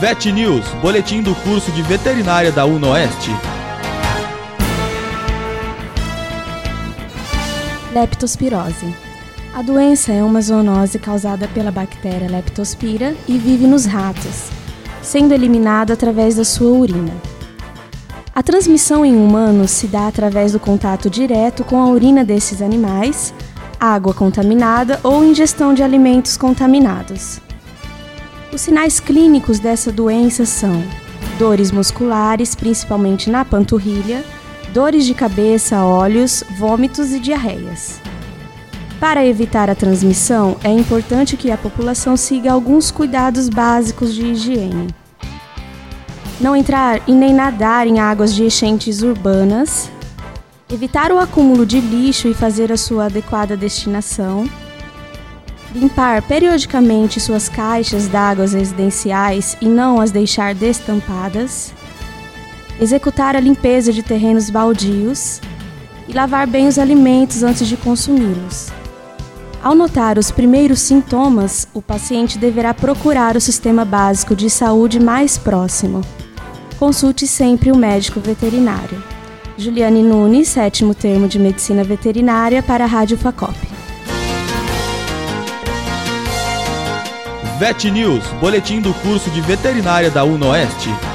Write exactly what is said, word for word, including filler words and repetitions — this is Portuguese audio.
Vet News, boletim do curso de veterinária da UNOeste. Leptospirose. A doença é uma zoonose causada pela bactéria Leptospira e vive nos ratos, sendo eliminada através da sua urina. A transmissão em humanos se dá através do contato direto com a urina desses animais, água contaminada ou ingestão de alimentos contaminados. Os sinais clínicos dessa doença são dores musculares, principalmente na panturrilha, dores de cabeça, olhos, vômitos e diarreias. Para evitar a transmissão, é importante que a população siga alguns cuidados básicos de higiene. Não entrar e nem nadar em águas de enchentes urbanas, evitar o acúmulo de lixo e fazer a sua adequada destinação, limpar periodicamente suas caixas d'água residenciais e não as deixar destampadas, executar a limpeza de terrenos baldios e lavar bem os alimentos antes de consumi-los. Ao notar os primeiros sintomas, o paciente deverá procurar o sistema básico de saúde mais próximo. Consulte sempre o médico veterinário. Juliane Nunes, sétimo termo de Medicina Veterinária para a Rádio Facop. Vet News, boletim do curso de veterinária da UNOeste.